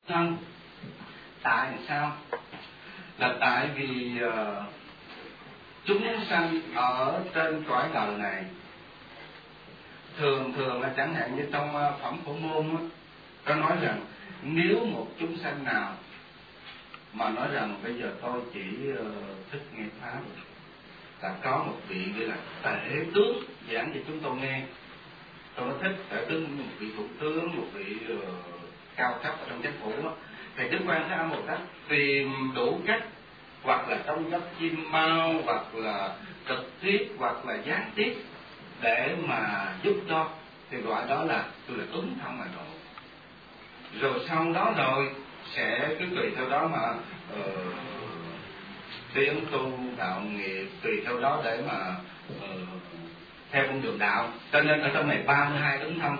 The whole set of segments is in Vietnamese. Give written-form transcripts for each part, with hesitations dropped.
thân. Tại sao? Là tại vì chúng sanh ở trên cõi đời này thường là chẳng hạn như trong phẩm Phổ Môn á, có nói rằng nếu một chúng sanh nào mà nói rằng bây giờ tôi chỉ thích nghe pháp, là có một vị như là tể tướng giảng cho chúng tôi nghe, tôi nói thích tể tướng, một vị thủ tướng, một vị cao cấp ở trong chính phủ đó, thì Đức Quan Thế Âm Bồ Tát tìm đủ cách, hoặc là trong giấc chim bao, hoặc là trực tiếp, hoặc là gián tiếp, để mà giúp cho. Thì gọi đó là tôi là ứng thông mà độ. Rồi sau đó rồi sẽ cứ tùy theo đó mà tiến tu đạo nghiệp, tùy theo đó để mà theo con đường đạo. Cho nên ở trong này 32 ứng thông.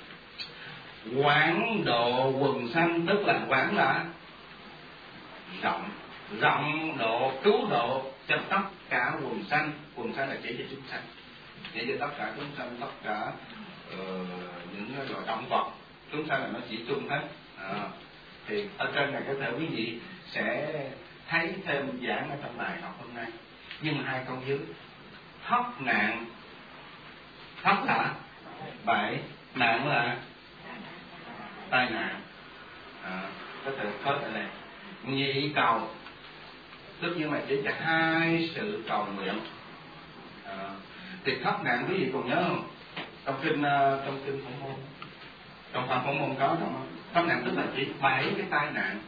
Quảng độ quần sanh, tức là quảng là rộng độ, cứu độ cho tất cả quần sanh. Quần sanh là chỉ cho chúng sanh, chỉ cho tất cả chúng sanh, tất cả những loại động vật. Chúng sanh là nó chỉ chung hết. Thì ở trên này có thể quý vị sẽ thấy thêm giảng ở trong bài học hôm nay. Nhưng mà hai câu dưới: thoát nạn, thoát là bại, nạn là tai nạn. Có thể thoát ở đây. Nhị cầu, tất nhiên là chỉ cho hai sự cầu nguyện. Thì thoát nạn quý vị còn nhớ không? Trong kinh Phổ Môn, trong phần Phổ Môn có không? Thoát nạn tức là chỉ 7 cái tai nạn.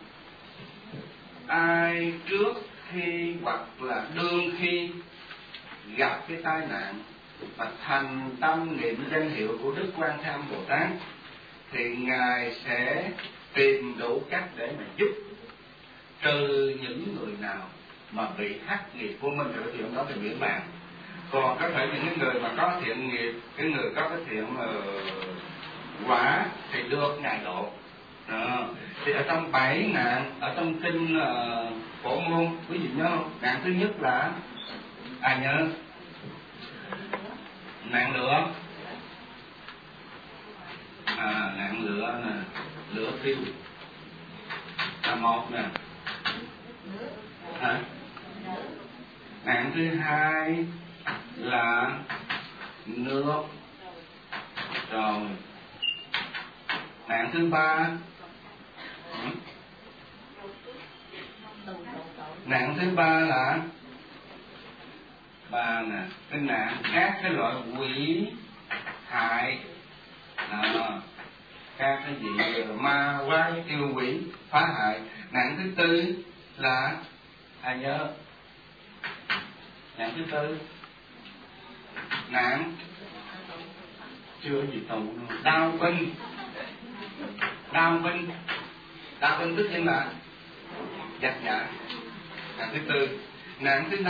Ai trước khi hoặc là đương khi gặp cái tai nạn và thành tâm niệm danh hiệu của Đức Quan Thế Âm Bồ Tát, thì Ngài sẽ tìm đủ cách để mà giúp trừ những người nào mà bị hắc nghiệp của mình. Ở chuyện đó thì miễn bàn. Còn có thể những người mà có thiện nghiệp, cái người có cái thiện quả thì được Ngài độ. Thì ở trong 7 nạn ở trong kinh Phổ Môn, quý vị nhớ không? Nạn thứ nhất là ai nhớ? Nạn lửa. Nạn lửa nè, lửa thiêu là một nè. Nạn thứ hai là nước. Rồi nạn thứ ba, nạn thứ ba là cái nạn các cái loại quỷ hại, các cái gì ma quái tiêu quỷ phá hại. Nạn thứ tư là ai nhớ? Nạn thứ tư nạn chưa gì tù, đau binh. Đau binh tất nhiên là giặc nhã. Nạn thứ tư. Nạn thứ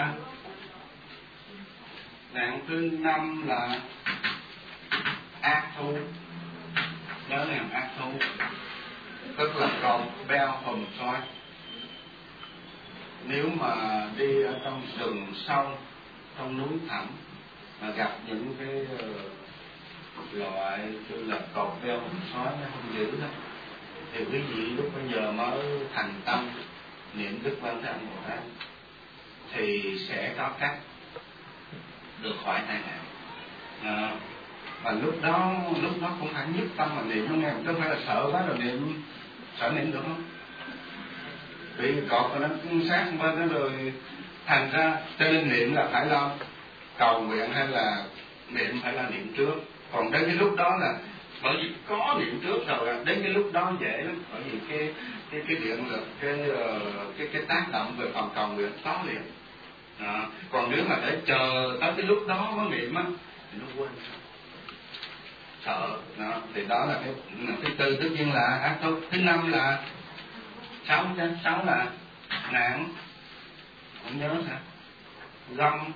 năm là ác thú. Nhớ này, ác thú tức là cọp, beo, hồng sói. Nếu mà đi ở trong rừng sâu, trong núi thẳm mà gặp những cái loại như là cọp, beo, hồng sói nó không dữ đó, thì quý vị lúc bây giờ mới thành tâm niệm Đức Quan Thế Âm Bồ Tát thì sẽ có cách được khỏi tai nạn. Và lúc đó cũng phải nhất tâm mà niệm, không nghe, không phải là sợ quá rồi niệm, sợ niệm được không? Vì cọp nó sát bên đó rồi, thành ra cho nên niệm là phải lo cầu nguyện hay là niệm phải là niệm trước. Còn đến cái lúc đó là bởi vì có niệm trước rồi, đến cái lúc đó dễ lắm, bởi vì cái điện lực, cái tác động về phần cầu nguyện có liền. Còn nếu mà để chờ tới cái lúc đó mới niệm á thì nó quên sợ. Thì đó là cái thứ tư, tất nhiên là ác thú. Thứ năm là sáu là nạn, không nhớ sao, gông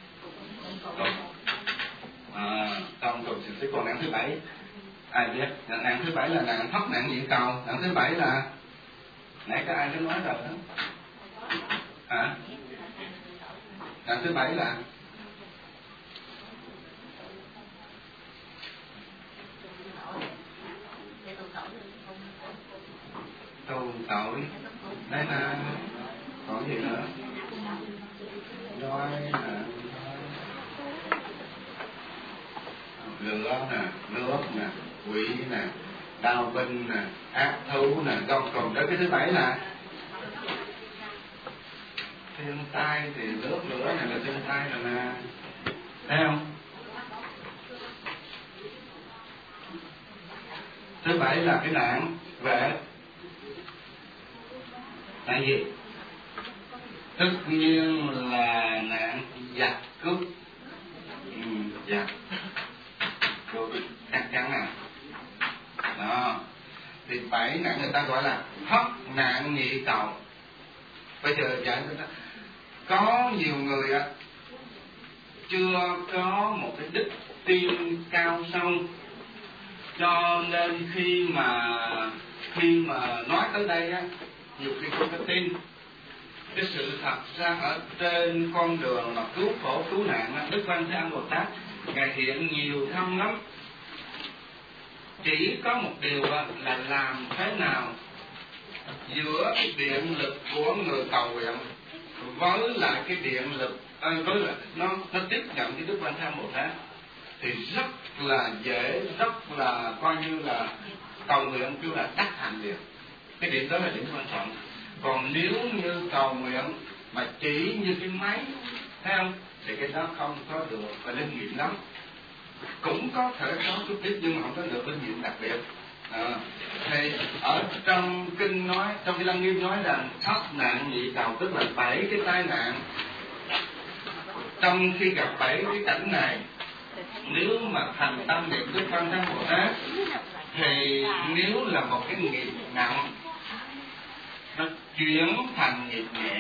trong cầu sẽ còn nạn thứ bảy. Ai biết? Nạn thứ bảy là nạn thoát nạn nhị cầu. Nạn thứ bảy là nãy các ai đã nói rồi đó. Nạn thứ bảy là tu tội. Đây là còn gì nữa? Đói nè, lửa nè, nước nè, quỷ nè, đao binh nè, ác thú nè, gông cùng tới cái thứ 7 là thiên tai. Thì nước lửa này là thiên tai rồi nè, thấy không? Thứ 7 là cái nạn về tại gì? Tất nhiên là nạn giặc cướp. Giặc cướp chắc chắn à. Đó. Thì 7 nạn người ta gọi là thất nạn nhị cầu. Bây giờ giải thích có nhiều người chưa có một cái đức tin cao sâu, cho nên khi mà nói tới đây nhiều khi không có tin. Cái sự thật ra ở trên con đường mà cứu khổ cứu nạn, Đức Quan Thế Âm Bồ Tát Ngài hiện nhiều thân lắm. Chỉ có một điều là làm thế nào giữa cái điện lực của người cầu nguyện với lại cái điện lực nó tiếp nhận cái Đức Quan Thế Âm Bồ Tát thì rất là dễ, rất là coi như là cầu nguyện kêu là đắc thành liền. Cái điểm đó là điểm quan trọng. Còn nếu như cầu nguyện mà chỉ như cái máy, thấy không, thì cái đó không có được và linh nghiệm lắm. Cũng có thể có chút ít nhưng mà không có được linh nghiệm đặc biệt. Thì ở trong kinh nói, trong cái Lăng Nghiêm nói rằng thất nạn nhị cầu, tức là 7 cái tai nạn. Trong khi gặp 7 cái cảnh này, nếu mà thành tâm niệm Đức Quan Thế Âm Bồ Tát thì nếu là một cái nghiệp nặng nó chuyển thành nghiệp nhẹ.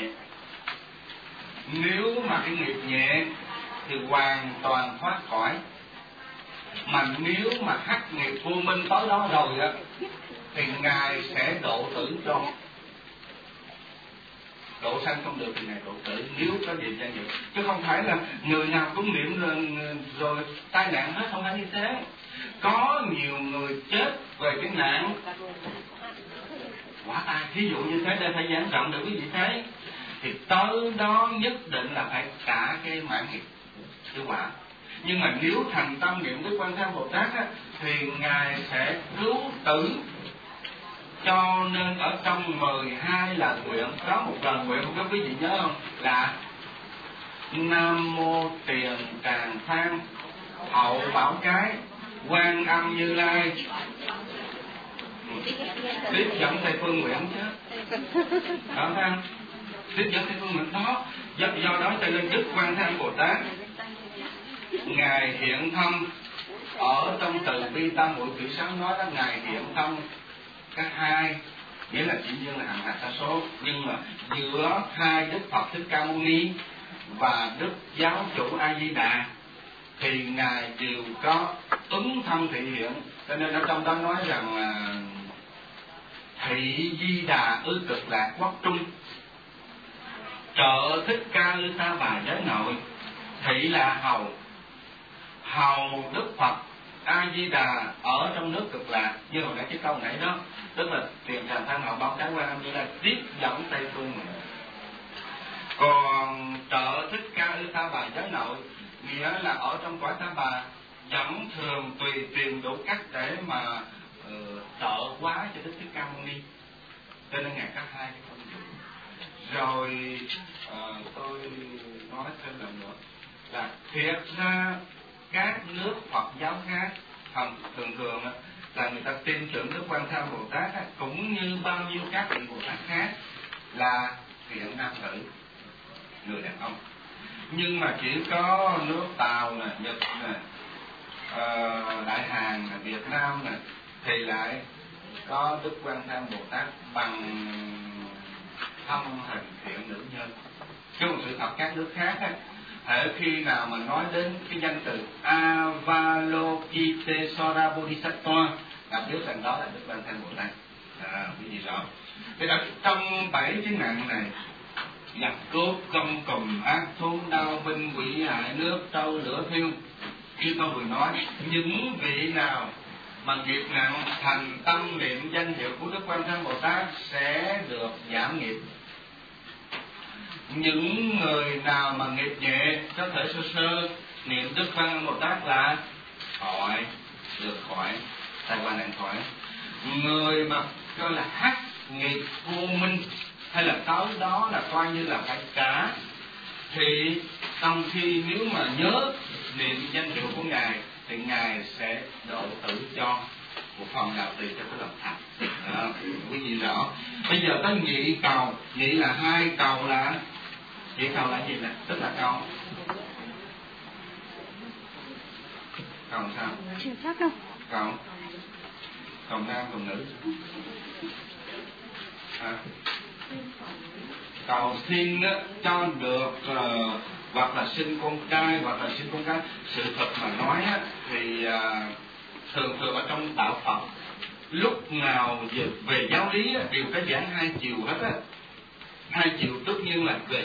Nếu mà cái nghiệp nhẹ thì hoàn toàn thoát khỏi. Mà nếu mà hắc nghiệp vô minh tới đó rồi thì Ngài sẽ độ tử cho. Độ sanh không được thì Ngài độ tử, nếu có gì cho nhiều. Chứ không phải là người nào cũng niệm rồi tai nạn hết, không phải như thế. Có nhiều người chết về cái nạn quả tai, thí dụ như thế, đây phải giảng rộng để quý vị thấy. Thì tới đó nhất định là phải cả cái mạng nghiệp cái quả. Nhưng mà nếu thành tâm niệm Đức Quan Thế Âm Bồ Tát thì Ngài sẽ cứu tử. Cho nên ở trong 12 lời nguyện có một lời nguyện, không biết quý vị nhớ không, là Nam Mô Tiền Tràng Than Hậu Bảo Cái Quan Âm Như Lai. Tiếp dẫn Tây Phương nguyện chứ. Đó thấy không? Tiếp dẫn Tây Phương nguyện đó. Do đó cho nên Đức Quan Thế Âm Bồ Tát Ngài hiện thân ở trong Từ Bi Tam Muội Kỷ Sáng nói đó, Ngài hiện thân cái hai, nghĩa là chỉ như là hàng hạ sa số, nhưng mà giữa hai Đức Phật Thích Ca Mâu Ni và Đức Giáo Chủ A Di Đà thì Ngài đều có ứng thân thị hiện. Cho nên ở trong đó nói rằng là thị Di Đà ư Cực Lạc Quốc Trung, trợ Thích Ca ư Ta Bà Giới Nội. Thị là hầu Đức Phật A Di Đà ở trong nước Cực Lạc, như hồi nãy cái câu nãy đó, tức là Tiền Tràng Than Hậu Bảo Cái Quan Âm Như Lai tiếp dẫn Tây Phương. Còn trợ Thích Ca ư Ta Bà Giới Nội nghĩa là ở trong cõi Ta Bà vẫn thường tùy tìm đủ cách để mà trợ hóa cho Đức Thích Ca Mâu Ni. Cho nên Ngài có hai cái công dụng. Rồi tôi nói thêm lần nữa là thiệt ra các nước Phật giáo khác thường thường là người ta tin tưởng Đức Quan Thế Âm Bồ Tát cũng như bao nhiêu các vị Bồ Tát khác là hiện nam tử, người đàn ông. Nhưng mà chỉ có nước Tàu nè, Nhật nè, Đại Hàn nè, Việt Nam nè thì lại có Đức Quan Thế Âm Bồ Tát bằng thân hình thiện nữ nhân. Chứ một sự thật các nước khác hễ khi nào mà nói đến cái danh từ Avalokitesvara Bodhisattva là biết rằng đó là Đức Quan Thế Âm Bồ Tát. Cái gì rõ? Thì ở trong 7 cái nạn này, giặc cướp, gông cùm, ác thú, đao binh, quỷ hại, nước trâu, lửa thiêu, như tôi vừa nói, những vị nào mà nghiệp nặng thành tâm niệm danh hiệu của Đức Quan Thế Âm Bồ Tát sẽ được giảm nghiệp. Những người nào mà nghiệp nhẹ có thể sơ sơ niệm Đức Quan Thế Âm Bồ Tát là khỏi, được khỏi, tai qua nạn khỏi. Người mà coi là hắc nghiệp vô minh hay là tới đó là coi như là phải trả, thì trong khi nếu mà nhớ niệm danh hiệu của Ngài thì Ngài sẽ độ tử cho một phần nào tùy cho cái lòng thành. Quý vị rõ. Bây giờ tới nhị cầu, nhị là hai cầu, là nhị cầu là gì nè? Tức là cầu sao? Chưa chắc đâu. Cầu nam, cầu nữ. Cầu xin cho được hoặc là sinh con trai hoặc là sinh con gái. Sự thật mà nói thì thường ở trong đạo Phật lúc nào về giáo lý đều có giảng hai chiều hết á. Hai chiều tất nhiên là về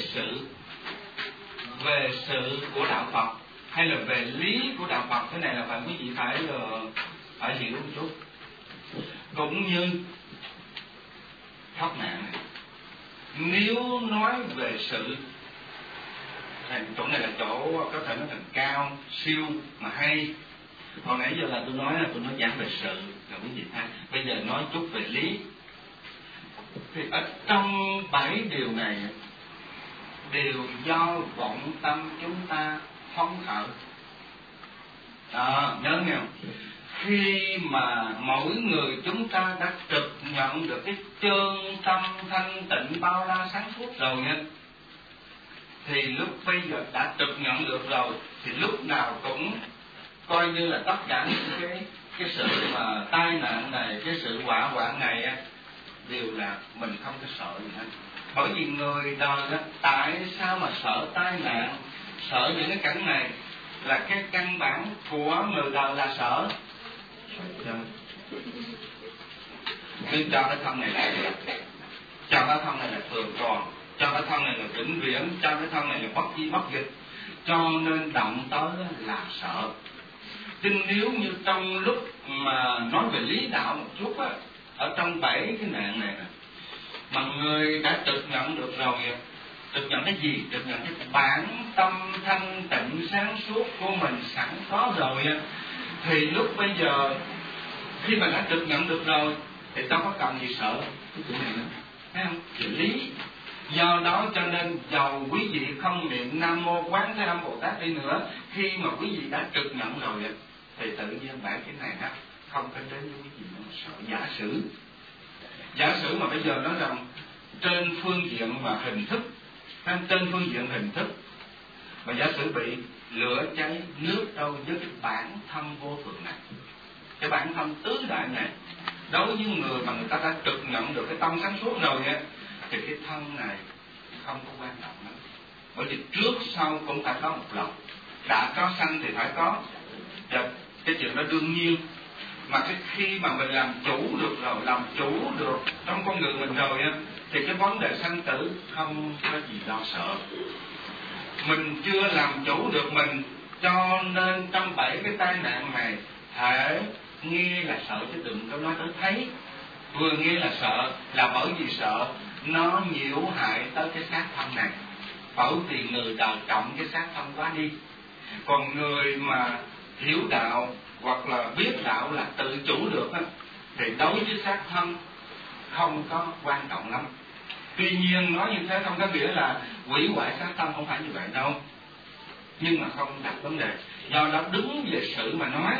sự của đạo Phật hay là về lý của đạo Phật. Cái này là phải quý vị phải hiểu một chút. Cũng như thoát nạn này, nếu nói về sự thì chỗ này là chỗ có thể nói thành cao siêu mà hay. Hồi nãy giờ là tôi nói giảng về sự là quý vị thấy. Bây giờ nói chút về lý. Thì ở trong 7 điều này đều do vọng tâm chúng ta phóng khởi. Nhớ nghe không? Khi mà mỗi người chúng ta đã trực nhận được cái chân tâm thanh tịnh bao la sáng suốt rồi nha, thì lúc bây giờ đã trực nhận được rồi thì lúc nào cũng coi như là tất cả những cái sự mà tai nạn này, cái sự hỏa hoạn này đều là mình không có sợ gì hết. Bởi vì người đời đó, tại sao mà sợ tai nạn, sợ những cái cảnh này, là cái căn bản của người đời là sợ. Nhưng cho cái thân này là cho cái thân này là thường còn, cho cái thân này là vĩnh viễn, cho cái thân này là bất di bất dịch, cho nên động tới là sợ. Chứ nếu như trong lúc mà nói về lý đạo một chút á, ở trong 7 cái nạn này mà người đã trực nhận được rồi, trực nhận cái gì? Trực nhận cái bản tâm thanh tịnh sáng suốt của mình sẵn có rồi, thì lúc bây giờ khi mà đã trực nhận được rồi thì đâu có cần gì sợ cái chuyện này nữa, thấy không? Chuyện lý. Do đó cho nên dầu quý vị không niệm Nam Mô Quán Thế Âm Bồ Tát đi nữa, khi mà quý vị đã trực nhận rồi thì tự nhiên 7 cái này không có đến với quý vị nữa sợ. Giả sử mà bây giờ nói rằng trên phương diện mà hình thức, trên phương diện hình thức mà giả sử bị lửa cháy nước đâu với cái bản thân vô thường này, cái bản thân tứ đại này, đối với người mà người ta đã trực nhận được cái tâm sáng suốt rồi thì cái thân này không có quan trọng lắm. Bởi vì trước sau cũng phải có một lòng, đã có sanh thì phải có, và cái chuyện đó đương nhiên. Mà cái khi mà mình làm chủ được rồi, làm chủ được trong con người mình rồi thì cái vấn đề sanh tử không có gì lo sợ. Mình chưa làm chủ được mình, cho nên trong 7 cái tai nạn này thể nghe là sợ chứ đừng có nói tới thấy. Vừa nghe là sợ là bởi vì sợ nó nhiễu hại tới cái xác thân này, bởi vì người đời trọng cái xác thân quá đi. Còn người mà hiểu đạo hoặc là biết đạo là tự chủ được thì đối với xác thân không có quan trọng lắm. Tuy nhiên nói như thế không có nghĩa là hủy hoại xác thân, không phải như vậy đâu, nhưng mà không đặt vấn đề. Do đó đứng về sự mà nói,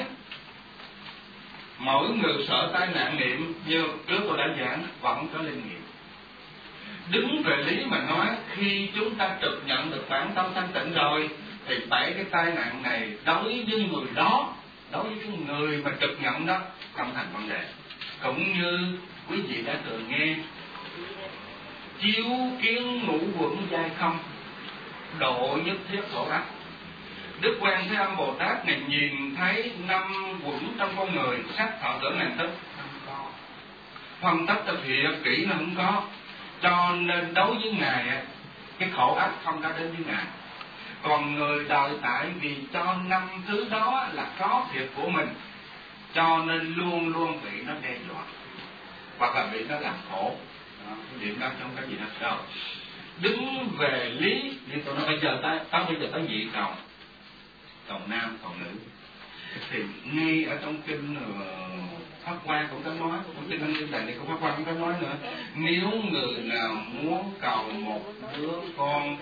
mỗi người sợ tai nạn niệm như trước tôi đã giảng vẫn có linh nghiệm. Đứng về lý mà nói, khi chúng ta trực nhận được bản tâm thanh tịnh rồi thì 7 cái tai nạn này đối với người đó, đối với cái người mà trực nhận đó không thành vấn đề. Cũng như quý vị đã từng nghe chiếu kiến ngũ quẩn giai không, độ nhất thiết khổ ách. Đức Quan Thế Âm Bồ Tát này nhìn thấy 5 quẩn trong con người, sắc thọ tưởng hành thức không có, phân tích thực hiện kỹ nó không có, cho nên đối với Ngài cái khổ ách không có đến với Ngài. Còn người đời tại vì cho 5 thứ đó là có thiệt của mình, cho nên luôn luôn bị nó đe dọa hoặc là bị nó làm khổ. Đó, cái điểm đó không có gì hết đâu. Đứng về lý như tôi nói bây giờ tới nhị cầu, cầu nam cầu nữ, thì ngay ở trong kinh Pháp Hoa cũng có nói, trong kinh Anh Liên Đại này cũng Pháp Hoa cũng có nói nữa, nếu người nào muốn cầu một đứa con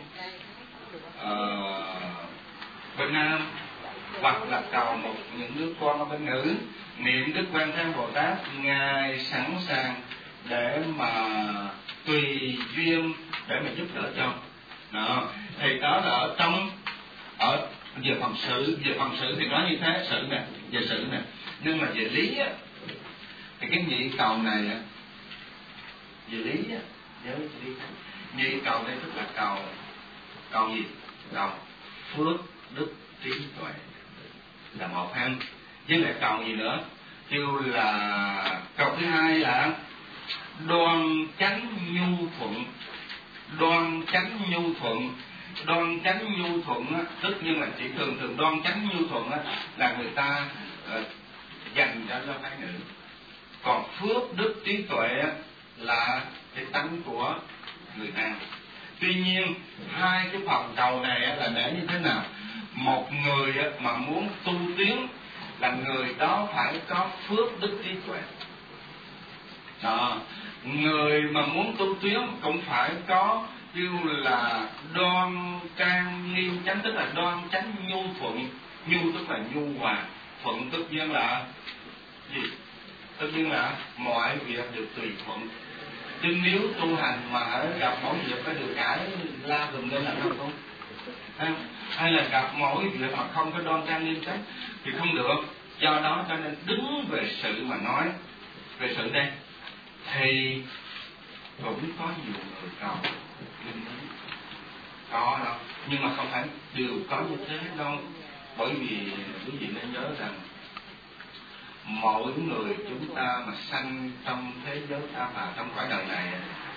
bên nam hoặc là cầu những đứa con ở bên nữ, niệm Đức Quan Thế Âm Bồ Tát, ngài sẵn sàng để mà tùy duyên để mà giúp đỡ cho. Đó, thì đó là ở về phần sự thì nói như thế, sự nè, về sự nè, nhưng mà về lý á, thì cái nhị cầu này á, về lý á, nhị cầu đây tức là cầu gì? Cầu phước đức trí tuệ là một ha, với lại cầu gì nữa? Kêu là cầu thứ hai là đoan chánh nhu thuận. Đoan chánh nhu thuận á, tất nhiên là chỉ thường đoan chánh nhu thuận á là người ta dành cho phái nữ, còn phước đức trí tuệ á là cái tánh của người nam. Tuy nhiên hai cái phần cầu này á là để như thế nào? Một người á mà muốn tu tiến là người đó phải có phước đức trí tuệ. Đó, người mà muốn tu tiến cũng phải có kêu là đoan trang nghiêm chánh, tức là đoan chánh nhu thuận. Nhu tức là nhu hòa, thuận tất nhiên là gì? Tất nhiên là mọi việc được tùy thuận. Chứ nếu tu hành mà gặp mỗi việc phải được cãi la gùm lên là không? Hay là gặp mỗi việc mà không có đoan trang nghiêm chánh thì không được. Do đó cho nên đứng về sự mà nói, về sự đây thì cũng có nhiều người cầu linh ứng, có đâu, nhưng mà không phải đều có như thế đâu. Bởi vì quý vị nên nhớ rằng mỗi người chúng ta mà sanh trong thế giới ta bà, trong cõi đời này,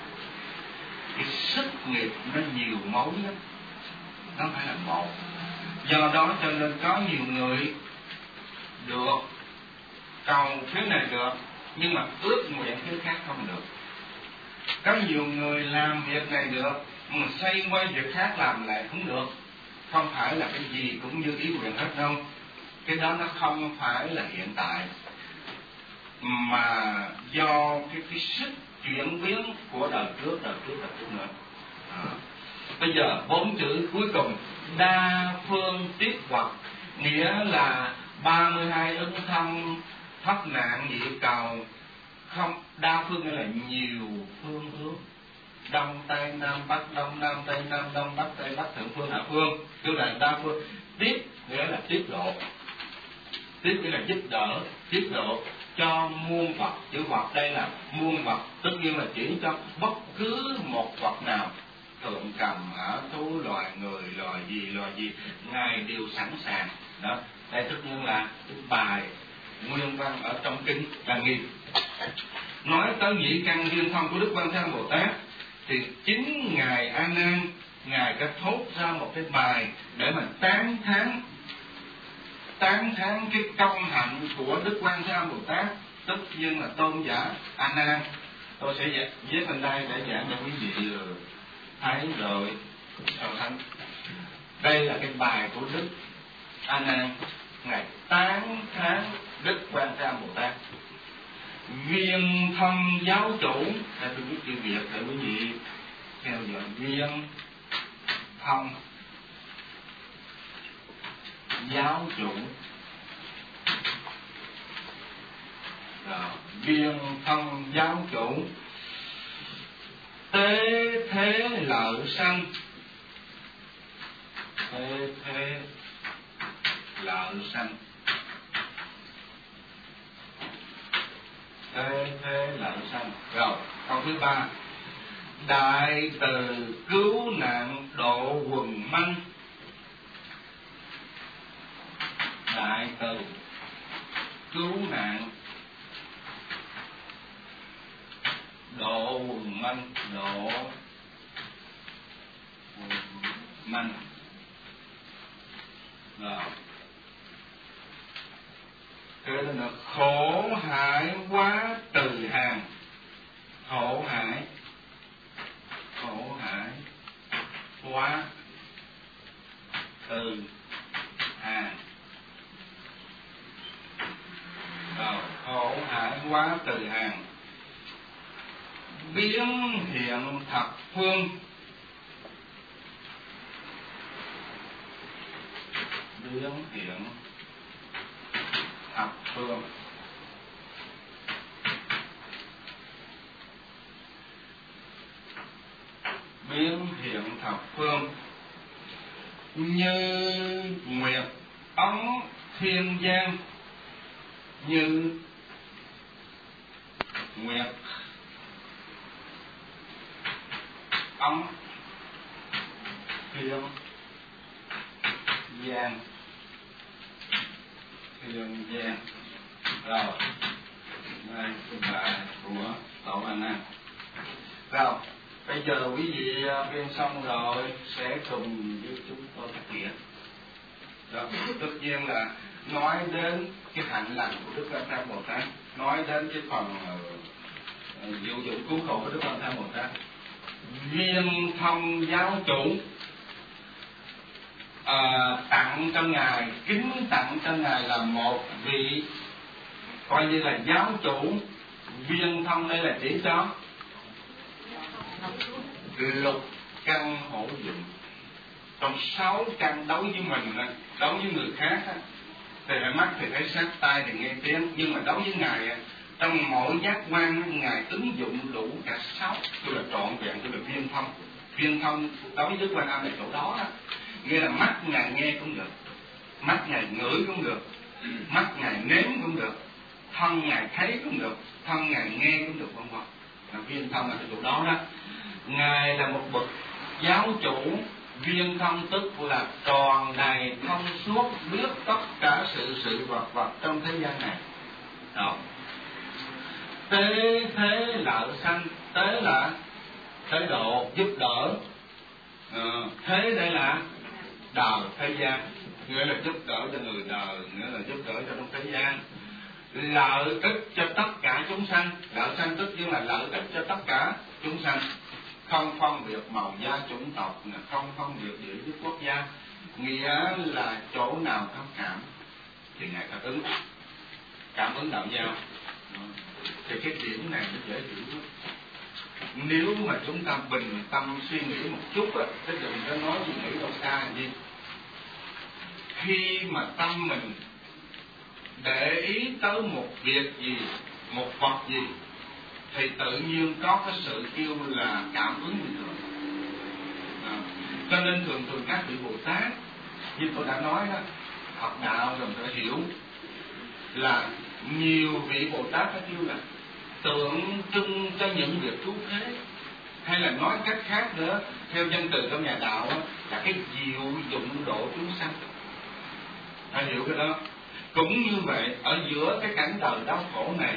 cái sức nghiệp nó nhiều mối lắm, nó phải là một. Do đó cho nên có nhiều người được cầu phía này được, nhưng mà ước nguyện phía khác không được. Có nhiều người làm việc này được, mà xoay quay việc khác làm lại không được. Không phải là cái gì cũng như ý nguyện hết đâu. Cái đó nó không phải là hiện tại, mà do cái sức chuyển biến của đời trước nữa. Bây giờ 4 chữ cuối cùng, đa phương tiếp hoặc, nghĩa là 32 ứng thân thoát nạn nhị cầu. Không, đa phương nghĩa là nhiều phương hướng, đông tây nam bắc, đông nam tây nam, đông bắc tây bắc, thượng phương hạ phương, tức là đa phương. Tiếp nghĩa là tiếp độ, tiếp nghĩa là giúp đỡ, tiếp độ cho muôn vật. Chữ vật đây là muôn vật, tất nhiên là chỉ cho bất cứ một vật nào, thượng cầm hạ thú, loài người, loài gì ngài đều sẵn sàng. Đó, đây tất nhiên là cái bài nguyên văn ở trong kinh Lăng Nghiêm. Nói tới nhị căn duyên thân của Đức Quan Thế Âm Bồ Tát thì chính ngài A Nan, ngài đã thốt ra một cái bài để mà tán thán cái công hạnh của Đức Quan Thế Âm Bồ Tát, tất nhiên là tôn giả A Nan. Tôi sẽ viết lên đây để giảng cho quý vị thấy rồi so sánh. Đây là cái bài của Đức A Nan, ngài tán thán Đức Quan Thế Âm Bồ Tát. Viên thân giáo chủ, tôi biết chữ Việt để quý vị theo dõi. Viên thân giáo chủ, viên thân giáo chủ, tế thế lợi sanh, tế thế lợi sanh, tế thế lợi sanh. Rồi câu thứ 3, đại từ cứu nạn độ quần manh. Đại từ cứu nạn độ quần manh, độ quần manh. Rồi Cái đó là khổ hải quá từ hàng. Khổ hải quá từ hàng. Khổ hải quá từ hàng. Biến hiện thập phương. Biến hiện thập phương. Biến hiện thập phương. Như nguyệt ấn thiên giang. Như nguyệt ấn thiên giang. Thiên giang. Rồi, đây cái bài của Tổ Anh An. Rồi, bây giờ quý vị biên xong rồi sẽ cùng với chúng tôi thực hiện. Rồi, tất nhiên là nói đến cái hạnh lành của Đức Quan Thế Bồ Tát, nói đến cái phần diệu dụng cứu khổ của Đức Quan Thế Bồ Tát. Viên thông giáo chủ tặng cho ngài, kính tặng cho ngài là một vị coi như là giáo chủ. Viên thông đây là chỉ cho lục căn hữu dụng. Trong 6 căn đối với mình, đối với người khác thì mắt thì thấy sắc, tai thì nghe tiếng, nhưng mà đối với ngài trong mỗi giác quan ngài ứng dụng đủ cả 6, tôi là trọn vẹn, tôi là viên thông. Viên thông đối với Quan Âm là chỗ đó đó. Nghĩa là mắt ngài nghe cũng được, mắt ngài ngửi cũng được, mắt ngài nếm cũng được, thân ngài thấy cũng được, thân ngài nghe cũng được, vân vân. Viên thông là cái chỗ đó đó. Ngài là một bậc giáo chủ. Viên thông tức là tròn đầy thông suốt, biết tất cả sự vật trong thế gian này. Đó. Tế thế lợi sanh. Tế là thế độ, giúp đỡ. Thế đây là đời thế gian, nghĩa là giúp đỡ cho người đời, nghĩa là giúp đỡ cho trong thế gian. Lợi ích cho tất cả chúng sanh. Lợi sanh tất nhiên là lợi ích cho tất cả chúng sanh. Không phân biệt màu da chủng tộc, không phân biệt địa với quốc gia. Nghĩa là chỗ nào có cảm thì ngài ta ứng, cảm ứng đạo giao. Thì cái điểm này nó dễ hiểu lắm. Nếu mà chúng ta bình tâm suy nghĩ một chút tức là mình có nói gì nghĩ đâu xa gì. Khi mà tâm mình để ý tới một việc gì, một vật gì, thì tự nhiên có cái sự kêu là cảm ứng bình thường. Cho nên thường các vị Bồ Tát, như tôi đã nói đó, học đạo rồi phải hiểu là nhiều vị Bồ Tát phải kêu là tượng trưng cho những việc cứu thế, hay là nói cách khác nữa, theo danh từ trong nhà đạo là cái diệu dụng độ chúng sanh. Phải hiểu cái đó. Cũng như vậy, ở giữa cái cảnh đời đau khổ này,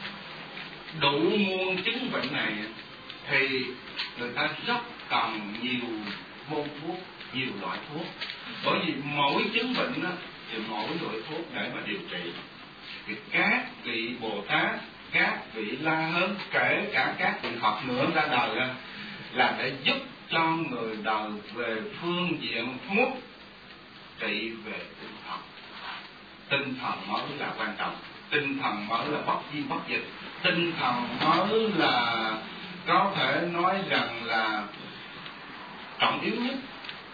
đủ muôn chứng bệnh này, thì người ta rất cần nhiều môn thuốc, nhiều loại thuốc. Bởi vì mỗi chứng bệnh thì mỗi loại thuốc để mà điều trị. Thì các vị Bồ Tát, các vị La Hớn, kể cả các vị Phật nữa ra đời là để giúp cho người đời về phương diện thuốc trị về tinh thần. Tinh thần mới là quan trọng, tinh thần mới là bất di bất dịch, tinh thần mới là có thể nói rằng là trọng yếu nhất.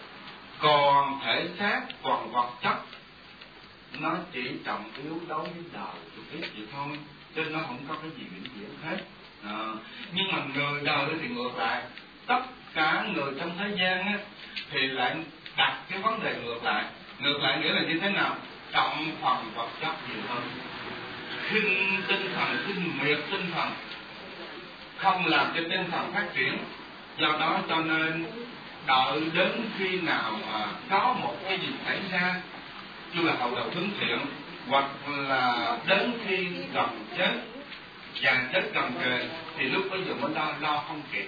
Còn thể xác, còn vật chất nó chỉ trọng yếu đối với đời chút ít vậy thôi, cho nên nó không có cái gì vĩnh viễn hết. Nhưng mà người đời thì ngược lại, tất cả người trong thế gian thì lại đặt cái vấn đề ngược lại. Ngược lại nghĩa là như thế nào? Trọng phần vật chất nhiều hơn, khinh tinh thần, khinh miệt tinh thần, không làm cho tinh thần phát triển. Do đó cho nên đợi đến khi nào mà có một cái gì xảy ra, như là hậu đầu hướng thiện, hoặc là đến khi gần chết, và chết gần kề, thì lúc bây giờ mới lo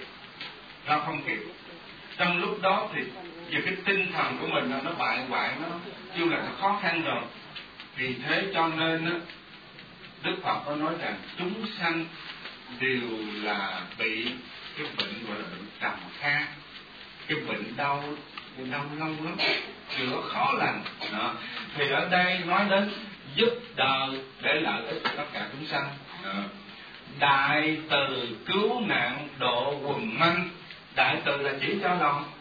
không kịp. Trong lúc đó thì về cái tinh thần của mình nó bại hoại, nó kêu là khó khăn rồi. Vì thế cho nên Đức Phật có nói rằng chúng sanh đều là bị cái bệnh gọi là bệnh trầm kha, cái bệnh đau lâu lắm, chữa khó lành. Đó. Thì ở đây nói đến giúp đời để lợi ích tất cả chúng sanh. Đó. Đại từ cứu nạn độ quần manh. Đại từ là chỉ cho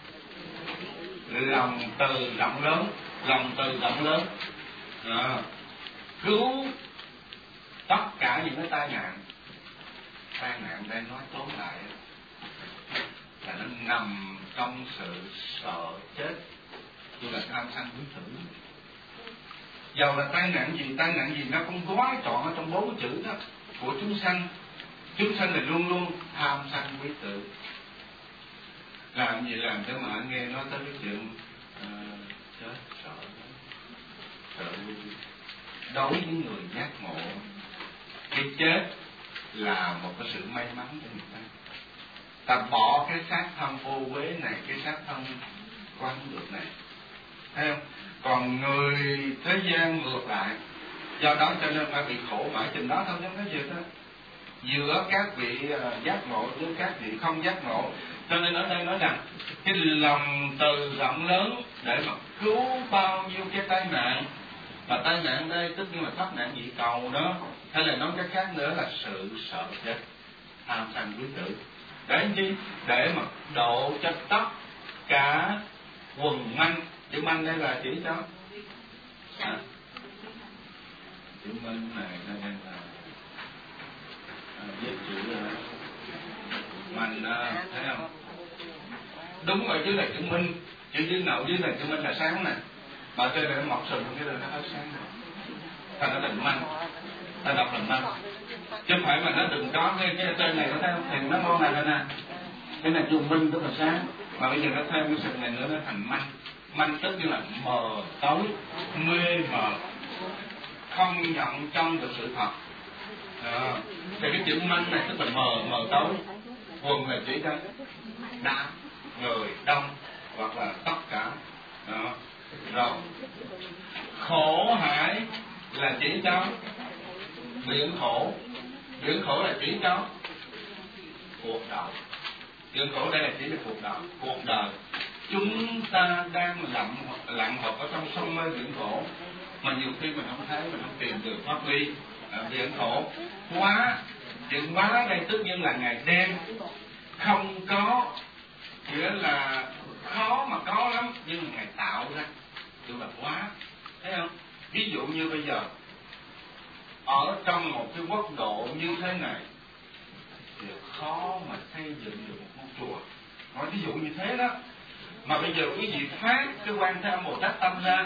lòng từ rộng lớn, lòng từ rộng lớn. Đó. Cứu tất cả những cái tai nạn đây nói tóm lại là nó nằm trong sự sợ chết, như là tham sân quý tử. Dầu là tai nạn gì nó cũng gói trọn ở trong 4 chữ đó của chúng sanh. Chúng sanh là luôn luôn tham sân quý tử. Làm gì làm cho mà nghe nói tới cái chuyện chết sợ đối với người giác ngộ, cái chết là một cái sự may mắn cho người ta. Ta bỏ cái xác thân ô uế này, cái xác thân quan được này, thấy không? Còn người thế gian ngược lại, do đó cho nên phải bị khổ mãi chừng đó thôi, chứ không có gì hết. Giữa các vị giác ngộ với các vị không giác ngộ. Cho nên ở đây nói rằng cái lòng từ rộng lớn để mà cứu bao nhiêu cái tai nạn. Và tai nạn đây tất nhiên là thoát nạn dị cầu đó, hay là nói cái khác nữa là sự sợ chết, tham sân quý tử. Để chi? Để mà độ cho tất cả quần manh. Chữ manh đây là chỉ cho chữ minh này nên là viết chữ manh, thấy không? Đúng rồi, chứ là chữ minh, chữ dưới nậu dưới này chữ minh là sáng nè, mà trên này mọc sừng cái đường nó hết sáng rồi, thành nó thành manh, ta đọc là manh, chứ không phải mà nó đừng có cái trên này nó thấy không? Thì nó ngon này lên nè, cái này dùng minh tức là sáng, mà bây giờ nó thêm cái sừng này nữa nó thành manh. Manh tức như là mờ tối, mê mờ, không nhận trong được sự thật. Thì cái chữ manh này tức là mờ tối, quần là chỉ cho đám người đông hoặc là tất cả. Đó. Rồi khổ hải là chỉ cho biển khổ là chỉ cho cuộc đời. Biển khổ đây là chỉ cho cuộc đời. Chúng ta đang lặn học ở trong sông mê biển khổ, mà nhiều khi mình không thấy, mình không tìm được pháp ly biển khổ. Hóa, chữ hóa đây tất nhiên là ngày đêm, không có, nghĩa là khó mà có lắm, nhưng mà Ngài tạo ra, tức là hóa. Thấy không? Ví dụ như bây giờ ở trong một cái quốc độ như thế này thì khó mà xây dựng được một ngôi chùa. Nói ví dụ như thế đó. Mà bây giờ quý vị phát cái Quan Thế Âm Bồ Tát tâm ra,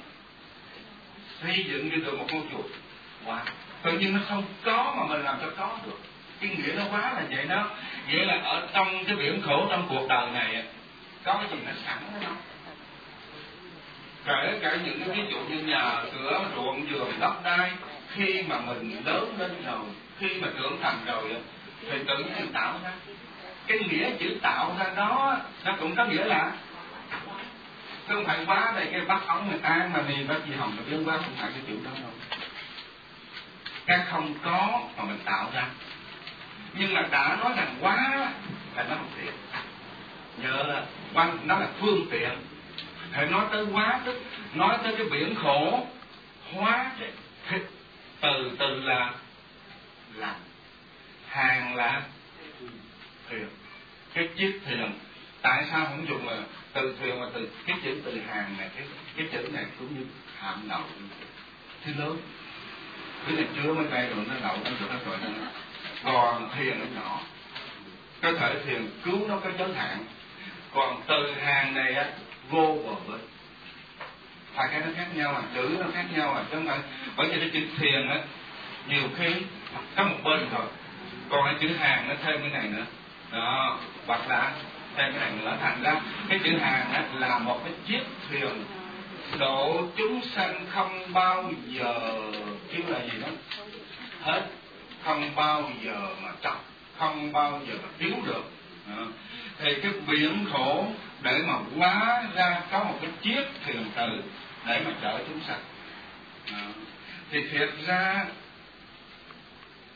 xây dựng được một ngôi chùa. Wow. Tự nhiên nó không có mà mình làm cho có được. Cái nghĩa nó quá là vậy đó. Nghĩa là ở trong cái biển khổ trong cuộc đời này có cái gì nó sẵn đó. Kể cả những cái ví dụ như nhà cửa, ruộng vườn, đất đai, khi mà mình lớn lên rồi, khi mà trưởng thành rồi thì tự nhiên tạo ra. Cái nghĩa chữ tạo ra đó nó cũng có nghĩa là không phải quá đây cái bắt ống người ta mà vì bác gì hồng nó biến quá, không phải cái chuyện đó đâu. Cái không có mà mình tạo ra. Nhưng mà đã nói rằng quá là nó không tiện. Nhớ là nó là phương tiện. Hãy nói tới quá tức nói tới cái biển khổ. Hóa từ là lạnh, hàng là thuyền. Cái chiếc thuyền, tại sao không dùng là từ thuyền mà từ cái chữ từ hàng này, cái chữ này cũng như hạm đậu thứ lớn. Cái này chưa mấy cây rồi nó đậu nó được hết rồi đó. Còn thuyền nó nhỏ, có thể thuyền cứu nó có giới hạn. Còn từ hàng này á vô bờ bến, phải cái nó khác nhau chữ nó khác nhau chứ không phải. Bởi vì cái chữ thuyền á nhiều khi có một bên thôi, còn cái chữ hàng nó thêm cái này nữa đó, hoặc là thêm cái này nữa, thành ra cái chữ hàng á là một cái chiếc thuyền độ chúng sanh không bao giờ kêu là gì đó hết, không bao giờ mà chọc, không bao giờ mà thiếu được. Thì cái biển khổ để mà hóa ra có một cái chiếc thuyền từ để mà chở chúng sanh. Thì thiệt ra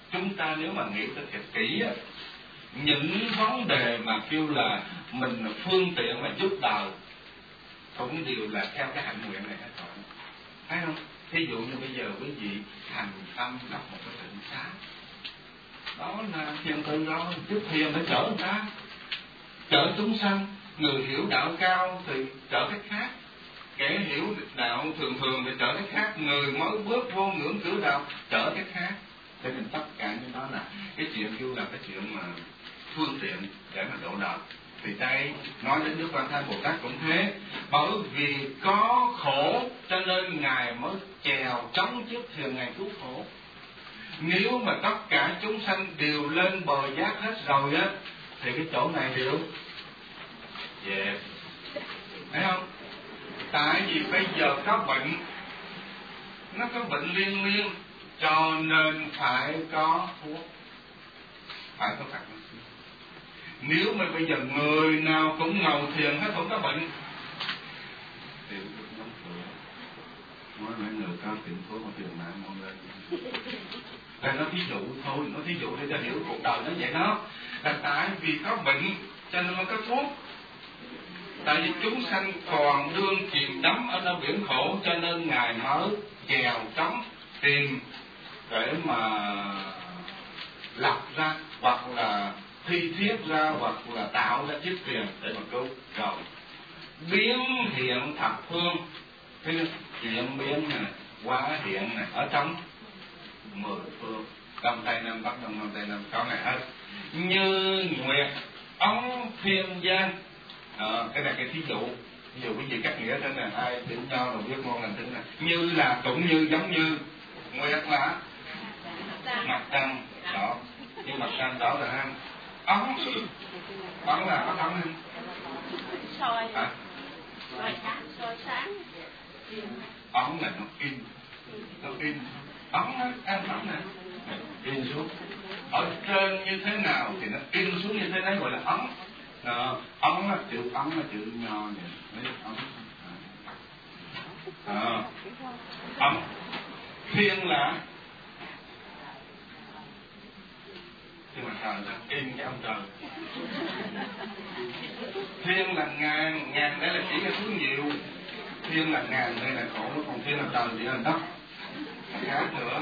chúng ta nếu mà nghĩ tới thật kỹ á, những vấn đề mà kêu là mình phương tiện mà giúp đời cũng đều là theo cái hạnh nguyện này hết rồi, thấy không? Thí dụ như bây giờ quý vị thành tâm lập một cái tịnh xá, đó là thiền từ đó, giúp thiền để chở người ta, chở chúng sanh. Người hiểu đạo cao thì chở cách khác, kẻ hiểu đạo thường thường thì chở cách khác, người mới bước vô ngưỡng cửa đạo chở cách khác. Cho nên tất cả những đó là cái chuyện kêu là cái chuyện mà phương tiện để mà độ đạo. Thì đây nói đến Đức Quan Thế Bồ Tát cũng thế, bởi vì có khổ cho nên Ngài mới chèo chống chiếc thuyền Ngài cứu khổ. Nếu mà tất cả chúng sanh đều lên bờ giác hết rồi á, thì cái chỗ này đều dẹp, thấy không? Tại vì bây giờ có bệnh, nó có bệnh liên miên, cho nên phải có thuốc, phải có phạt. Nếu mà bây giờ người nào cũng ngồi thiền hết không có bệnh thì đóng cửa. Nói mấy người cao tiền thuốc mà tiền mạng mọi người. Đây nó thí dụ thôi, nó thí dụ để cho hiểu cuộc đời nó vậy đó. Là tại vì có bệnh cho nên mới có thuốc. Tại vì chúng sanh còn đương chìm đắm ở nơi biển khổ, cho nên Ngài mới chèo chống tìm để mà lập ra hoặc là thi thiết ra hoặc là tạo ra chiếc thuyền để mà cứu. Rồi biến hiện thập phương, cái chuyển biến này, hóa hiện này ở trong 10 phương, đông tây nam bắc, đông nam tây nam, có này hết. Như nguyệt ống thiên gian, cái này cái thí dụ. Ví dụ quý vị cắt nghĩa thế này, ai tiểu nho là biết môn làm tính này. Như là cũng như, giống như, nguyệt là mặt trăng, đó. Như mặt trăng đó là ham. Ống là có ống không? Soi soi sáng. Ống là nó in, ống á, ống này in xuống ở trên như thế nào thì nó in xuống như thế đấy, gọi là ống. Ống là chữ nho này, mấy ống. Ống thiên là mà trời là in cái ông trời. Thiên là ngàn, ngàn đây là chỉ cái thứ nhiều. Thiên là ngàn, đây là khổ, còn thiên là trời chỉ là đất. Khác nữa.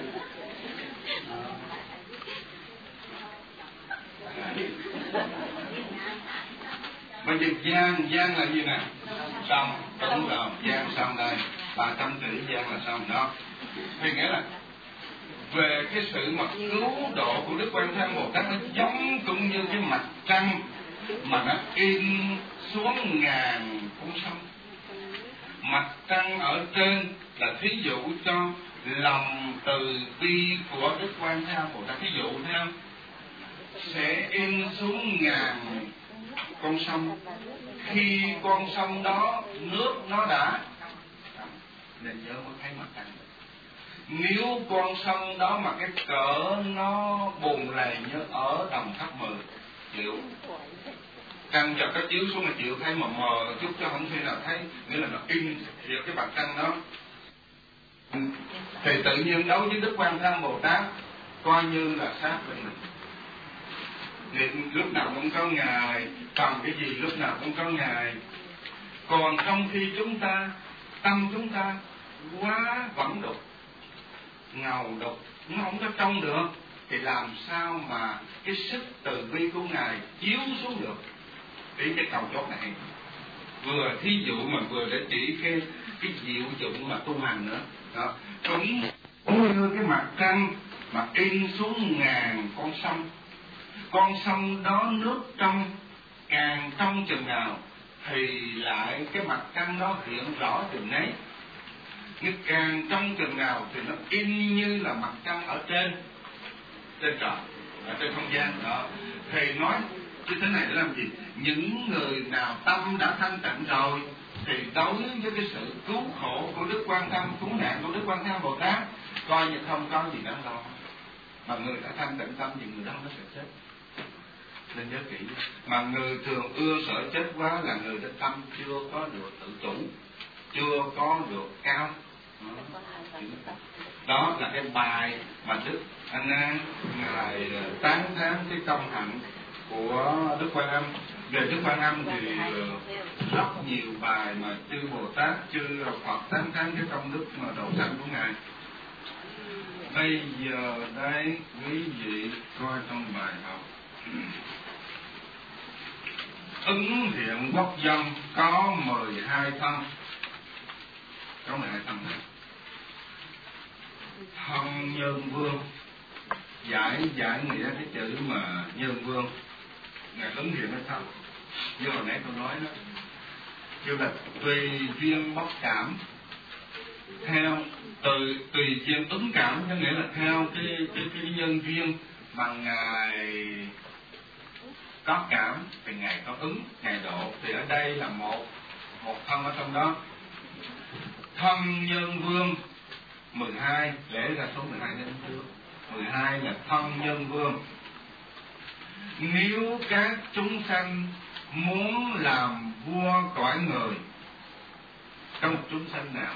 Bây giờ gian là gì nè? Sông, đúng rồi, gian sông đây. 300 tỷ gian là sông đó. Thì nghĩa là về cái sự mà cứu độ của Đức Quan Thế Bồ Tát, nó giống cũng như cái mặt trăng mà nó in xuống ngàn con sông. Mặt trăng ở trên là thí dụ cho lòng từ bi của Đức Quan Thế Bồ Tát. Thí dụ thấy không? Sẽ in xuống ngàn con sông. Khi con sông đó nước nó đã nên nhớ mới thấy mặt trăng. Nếu con sông đó mà cái cỡ nó bùng lầy như ở Đồng Tháp 10 chịu, trăng cho cái chiếu xuống là chịu, thấy mà mờ chút cho không thể nào thấy, nghĩa là nó in vào cái mặt trăng đó. Thì tự nhiên đối với Đức Quan Thế Bồ Tát coi như là sát với mình. Niệm lúc nào cũng có Ngài, cầm cái gì lúc nào cũng có Ngài. Còn trong khi chúng ta, tâm chúng ta quá vẫn đục, ngầu đục, nó không có trong được, thì làm sao mà cái sức từ bi của Ngài chiếu xuống được. Ý cái cầu chốt này vừa thí dụ mà vừa để chỉ cái diệu dụng mà tu hành nữa đó. Cũng như cái mặt trăng mà in xuống ngàn con sông đó nước trong, càng trong chừng nào thì lại cái mặt trăng đó hiện rõ chừng nấy. Nhưng càng trong chừng nào thì nó in như là mặt trăng ở trên trời, ở trên không gian đó. Thì nói như thế này để làm gì? Những người nào tâm đã thanh tịnh rồi thì đối với cái sự cứu khổ của Đức Quan Tâm, cứu nạn của Đức Quan Thế Bồ Tát coi như không có gì đáng lo. Mà người đã thanh tịnh tâm thì người đó nó sẽ chết. Nên nhớ kỹ. Mà người thường ưa sợ chết quá là người đó tâm chưa có được tự chủ, chưa có được cao. Đó là cái bài mà Đức A Nan ngài tán thán cái công hạnh của Đức Quan Âm. Về Đức Quan Âm thì rất nhiều bài mà chư Bồ Tát, chư Phật tán thán cái công đức mà độ sanh của ngài. Bây giờ đây quý vị coi trong bài học. Ứng hiện quốc dân có 12 thân. Có 12 thân này. Thân nhân vương, giải nghĩa cái chữ mà nhân vương, ngài ứng hiện cái thân. Như hồi nãy tôi nói đó, kêu là tùy duyên bất cảm, theo tùy duyên ứng cảm, có nghĩa là theo cái nhân duyên mà ngài có cảm thì ngài có ứng, ngài độ. Thì ở đây là một thân ở trong đó. Thân nhân vương 12, lễ ra số 12 đến trước. 12 là thân nhân vương. Nếu các chúng sanh muốn làm vua cõi người, có một chúng sanh nào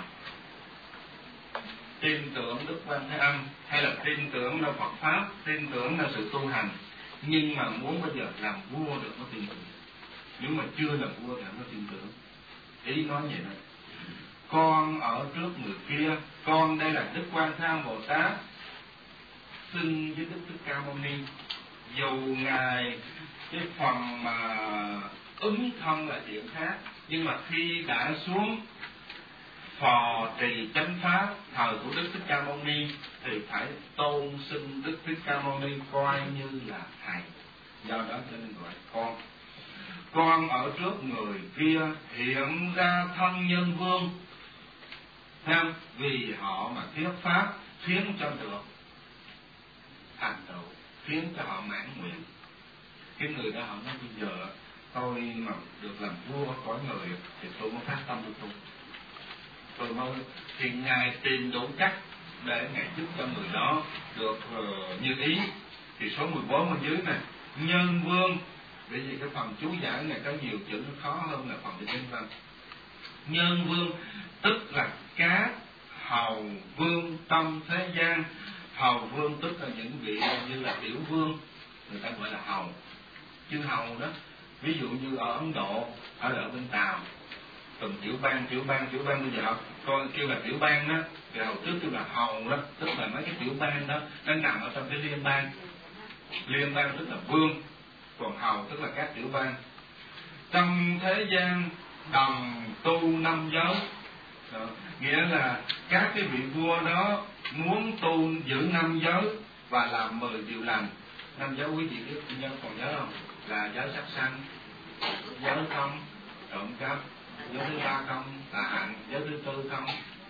tin tưởng Đức Quan Thế Âm, hay là tin tưởng vào Phật Pháp, tin tưởng vào sự tu hành, nhưng mà muốn bây giờ làm vua được có tin tưởng. Nếu mà chưa làm vua thì không có tin tưởng. Ý nói vậy đó. Con ở trước người kia, con đây là Đức Quan Thế Âm Bồ Tát, xin với Đức Thích Ca Mâu Ni. Dù ngài cái phần mà ứng thân là chuyện khác, nhưng mà khi đã xuống phò trì chánh pháp thời của Đức Thích Ca Mâu Ni thì phải tôn xưng Đức Thích Ca Mâu Ni coi như là thầy. Do đó cho nên gọi con. Con ở trước người kia hiện ra thân nhân vương, tham vì họ mà thuyết pháp khiến cho được thành tựu, khiến cho họ mãn nguyện. Cái người đó họ nói bây giờ tôi mà được làm vua cõi người thì tôi mới phát tâm được tu. Tôi mới thì ngài tìm đủ cách để ngài giúp cho người đó được như ý. Thì số 14 ở dưới này, nhân vương, bởi vì cái phần chú giải này có nhiều chữ nó khó hơn là phần kinh văn. Nhân vương tức là các hầu vương trong thế gian. Hầu vương tức là những vị như là tiểu vương, người ta gọi là hầu. Chư hầu đó, ví dụ như ở Ấn Độ, ở bên Tàu, từng tiểu bang bây giờ coi kêu là tiểu bang đó, thì hồi trước kêu là hầu đó, tức là mấy cái tiểu bang đó nó nằm ở trong cái liên bang. Liên bang tức là vương, còn hầu tức là các tiểu bang. Trong thế gian đồng tu 5 giới, đó, nghĩa là các cái vị vua đó muốn tu giữ 5 giới và làm 10 điều lành. 5 giới quý vị biết còn nhớ không? Là giới sát sanh, giới không trộm cắp, giới thứ 3 không tà hạnh, giới thứ 4 không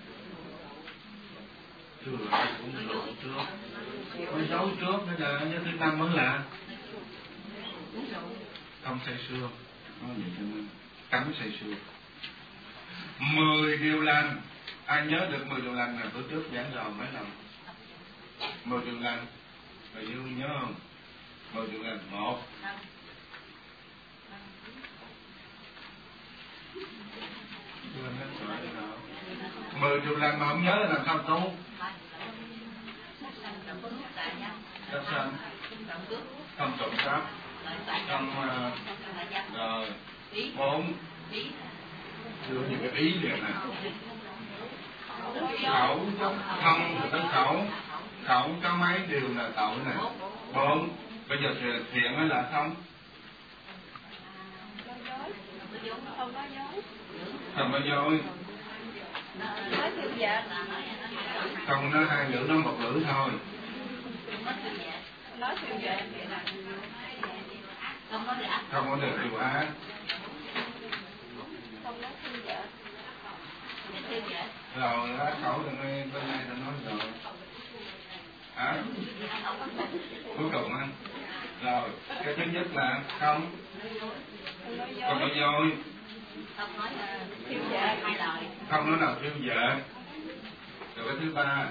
chưa rồi cũng lộ trước, mới giấu trước, bây giờ giới thứ 5 mới là không say sưa, nói vậy cho nên cấm say sưa. 10 điều lành, ai nhớ được 10 điều lành là bữa trước giảng rồi mấy lần. 10 điều lành, bà Dương nhớ không? 10 điều lành. 1, mười điều lành mà không nhớ là làm sao tu? Sát sanh, không trộm cắp, không rồi 4 đưa những cái ý liền nè. Khẩu, thân tới khẩu có mấy điều là tội nè. 4, bây giờ thiện mới là không có dối, không nói 2 lưỡi, nói 1 lưỡi thôi. Không có được điều ác. Rồi á, khẩu từ ngay bên này ta nói rồi. Cuối cùng á. Rồi, cái thứ nhất là không có dối, không nói nào thiêu vợ. Rồi cái thứ 3,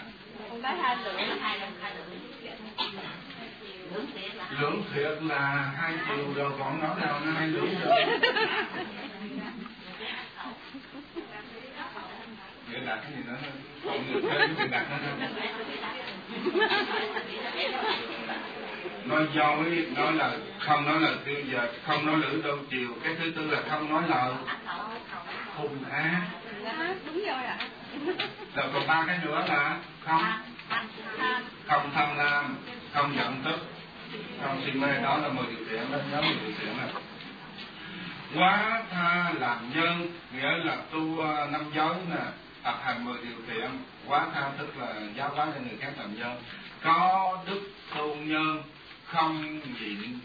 lưỡng thiệt là 2 chiều rồi, còn nói nào nó 2 lưỡng rồi. Nghĩa đặt cái gì nữa mọi người thuê cái đặt nữa nói dối, nói là không nói lời tiêu giờ, không nói lưỡi đôi chiều. Cái thứ tư là không nói lời hung ác. Đúng rồi ạ. Rồi còn ba cái nữa là không tham lam, không giận tức, không si mê. Đó là 10 điều kiện. Đó nhớ 10 điều kiện này. Quá tha làm nhân nghĩa là tu 5 giới nè, tập hành 10 điều kiện. Quá tha tức là giáo hóa cho người khác làm nhân. Có đức tôn nhân, không nhịn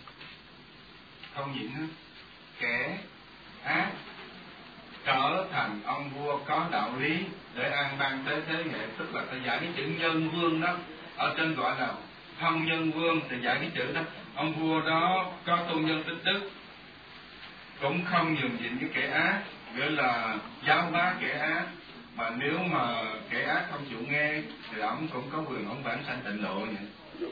kẻ ác, trở thành ông vua có đạo lý để an ban tới thế hệ. Tức là ta giải cái chữ nhân vương đó, ở trên gọi là thân nhân vương, thì giải cái chữ đó. Ông vua đó có tôn nhân tích đức, cũng không nhường nhịn với kẻ ác, nghĩa là giáo hóa kẻ ác. Mà nếu mà kẻ ác không chịu nghe thì ông cũng có quyền ông vãng sanh tịnh độ vậy.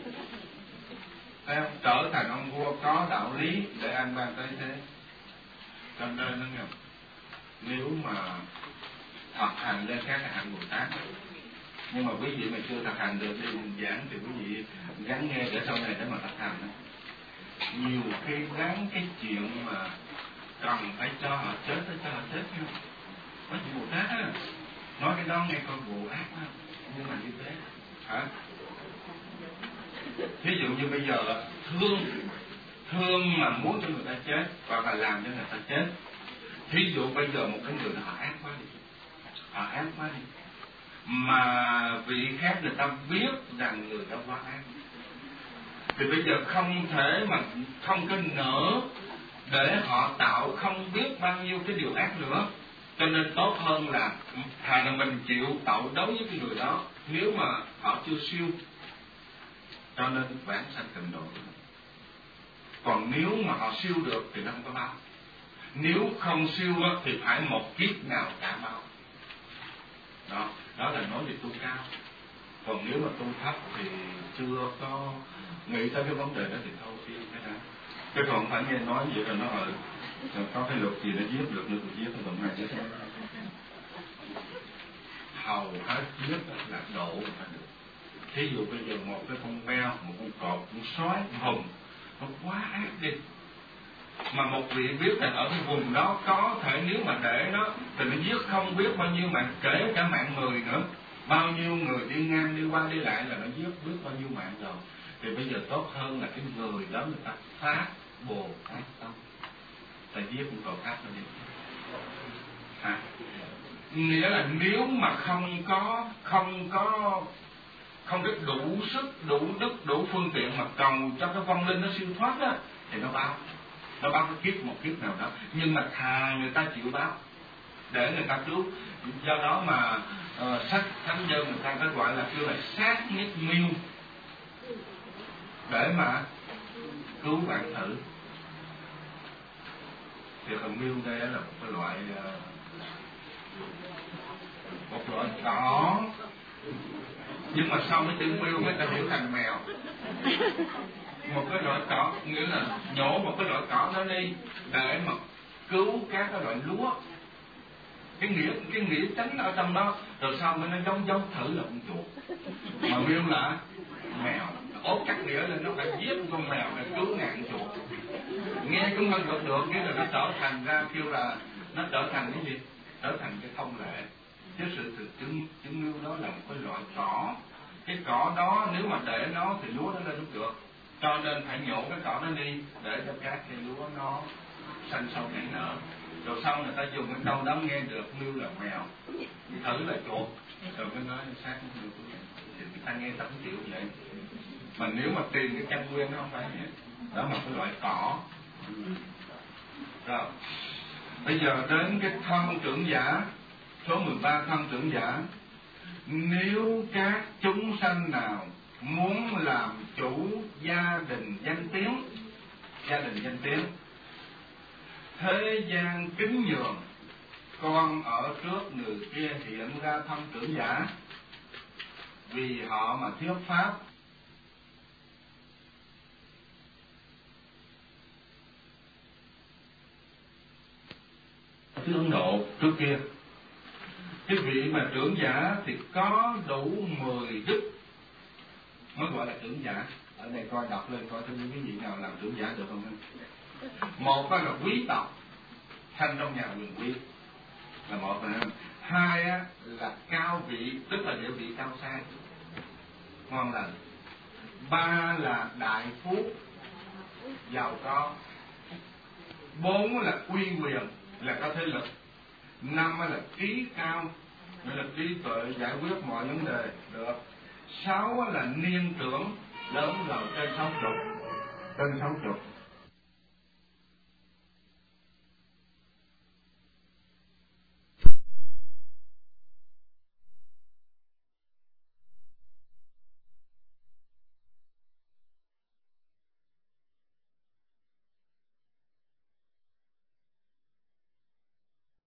Trở thành ông vua có đạo lý để an ban tới thế. Cho nên nó nghe, nếu mà thật hành lên các hạng Bồ Tát, nhưng mà quý vị mà chưa thực hành được đi giảng thì quý vị gắng nghe để sau này để mà thực hành. Nhiều khi gắn cái chuyện mà cần phải cho họ chết tới cho họ chết nha. Có chuyện Bồ Tát á, nói cái đó nghe con vụ ác á, nhưng mà như thế hả? Ví dụ như bây giờ thương mà muốn cho người ta chết hoặc là làm cho người ta chết. Ví dụ bây giờ một cái người họ ác quá đi, mà vị khác người ta biết rằng người ta quá ác, thì bây giờ không thể mà không có nỡ để họ tạo không biết bao nhiêu cái điều ác nữa. Cho nên tốt hơn là thà là mình chịu tạo đấu với cái người đó nếu mà họ chưa siêu. Cho nên vãng sanh tịnh độ. Còn nếu mà họ siêu được thì nó không có báo. Nếu không siêu thì phải một kiếp nào trả báo. Đó là nói về tu cao. Còn nếu mà tu thấp thì chưa có nghĩ tới cái vấn đề đó thì thôi siêu cái đó. Chứ còn phải nghe nói vậy rồi nó có cái luật gì nó giết được nữa thì giết cái luật này chứ. Hầu hết giết là độ người ta được. Thí dụ bây giờ một cái con beo, một con cọp, một con sói, một hùng, nó quá ác đi. Mà một vị biết rằng ở cái vùng đó có thể nếu mà để nó thì nó giết không biết bao nhiêu mạng, kể cả mạng người nữa. Bao nhiêu người đi ngang đi qua đi lại là nó giết biết bao nhiêu mạng rồi. Thì bây giờ tốt hơn là cái người đó người ta phát Bồ Tát tâm, ta giết con cọp khác nó đi. Nghĩa là nếu mà không có đủ sức, đủ đức, đủ phương tiện mà cầu cho cái vong linh nó siêu thoát á, thì nó báo cái kiếp một kiếp nào đó. Nhưng mà thà người ta chịu báo để người ta cứu. Do đó mà sách thánh nhân người ta có gọi là kêu là sát nhất miêu để mà cứu vạn thử. Thì con miêu đây là một cái loại cỏ, nhưng mà sau cái chữ miêu người ta hiểu thành mèo. Một cái loại cỏ, nghĩa là nhổ một cái loại cỏ đó đi để mà cứu các cái loại lúa. Cái nghĩa tránh ở trong đó, rồi sau mới nó giống thử là con chuột, mà miêu là mèo. Ốp chắc nghĩa lên nó phải giết con mèo để cứu ngàn chuột. Nghe cũng không được, nghĩa là nó trở thành ra kêu là nó trở thành cái gì? Trở thành cái thông lệ. Chứ sự thực chứng miêu đó là một cái loại cỏ. Cái cỏ đó nếu mà để nó thì lúa nó lên không được. Cho nên phải nhổ cái cỏ nó đi để cho các cây lúa nó xanh sâu nảy nở. Rồi sau người ta dùng cái câu đó nghe được miêu là mèo, thử là chuột, rồi mới nói sát miêu. Thì người ta nghe ta không chịu vậy. Mà nếu mà tìm cái căn nguyên nó không phải vậy. Đó là cái loại cỏ. Rồi bây giờ đến cái thân trưởng giả, số 13 thân trưởng giả. Nếu các chúng sanh nào muốn làm chủ gia đình danh tiếng, thế gian kính nhường, con ở trước người kia hiện ra thân trưởng giả, vì họ mà thuyết pháp. Xứ Ấn Độ trước kia Cái vị mà trưởng giả thì có đủ 10 đức mới gọi là trưởng giả. Ở đây coi đọc lên coi thêm cái vị nào làm trưởng giả được không? Một là quý tộc, thanh trong nhà quyền quý là một nè. Hai là cao vị, tức là địa vị cao sang, ngon lành. Ba là đại phú, giàu có. Bốn là uy quyền, là có thế lực. Năm là trí cao, nghĩa là trí tuệ giải quyết mọi vấn đề được. Sáu là niên trưởng, lớn gần trên 60.